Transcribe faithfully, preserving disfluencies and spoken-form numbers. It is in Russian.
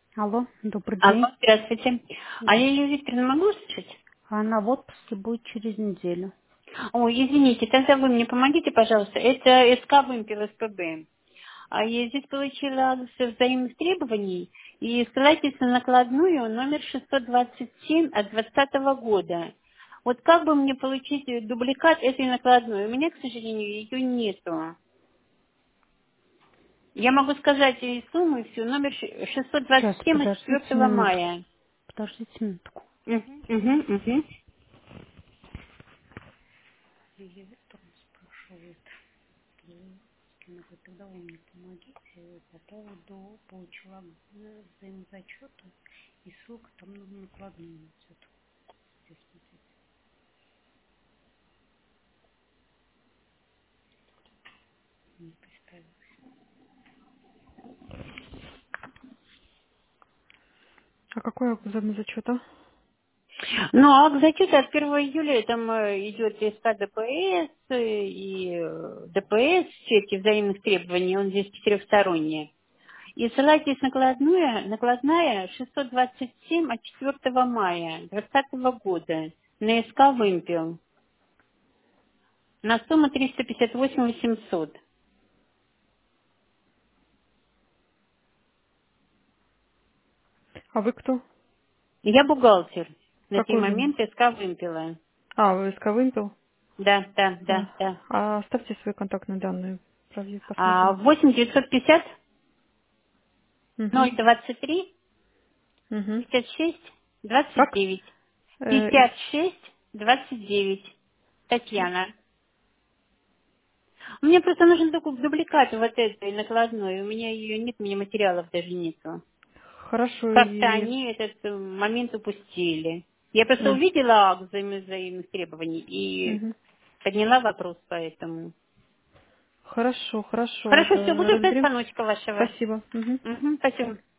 Алло, добрый Алло, день. здравствуйте. А Да. я Лилия Викторовна могу слышать? Она в отпуске будет через неделю. Ой, извините, тогда вы мне помогите, пожалуйста. Это СК вымпел СПБ. А я здесь получила акцию взаимных требований и ссылайтесь на накладную номер шестьсот двадцать семь от двадцатого года. Вот как бы мне получить дубликат этой накладной? У меня, к сожалению, ее нету. Я могу сказать и сумму, и всю. Номер ш- шестьсот двадцать Сейчас, семь от подождите четвёртого минутку. мая. Подождите минутку. Мгм, мгм, мгм. Лилия Викторовна спрашивает. М, Она говорит, тогда вы мне помогите по поводу получила э, взаимозачета и ссылка там на накладную идет. Здесь смотрите. Не представилась. А какой взаимозачет, а? Ну, а к зачету от первого июля там э, идет СК ДПС э, и э, ДПС, все эти взаимных требований, он здесь четырехсторонний. И ссылайтесь накладную, накладная шестьсот двадцать семь от четвёртого мая двадцатого года на СК «Вымпел» на сумму триста пятьдесят восемь восемьсот. А вы кто? Я бухгалтер на сей Какой вы? момент СК «Вымпела». А, вы СК Вымпел? Да, да, да, А, да. а оставьте свои контактные данные. Правда, А посмотрим. восемь девятьсот пятьдесят Угу. ноль двадцать три Угу. пятьдесят шесть двадцать Как? девять. Э, пятьдесят шесть двадцать девять. Татьяна. Мне просто нужен только дубликат вот этой накладной. У меня ее нет, у меня материалов даже нету. хорошо, Как-то и... они этот э, момент упустили. Я просто М, увидела акт взаим- взаимных требований и мгм. подняла вопрос по этому. Хорошо, хорошо, Хорошо, все, это буду ждать разберем. звоночка вашего. Спасибо. Мгм. Угу, спасибо.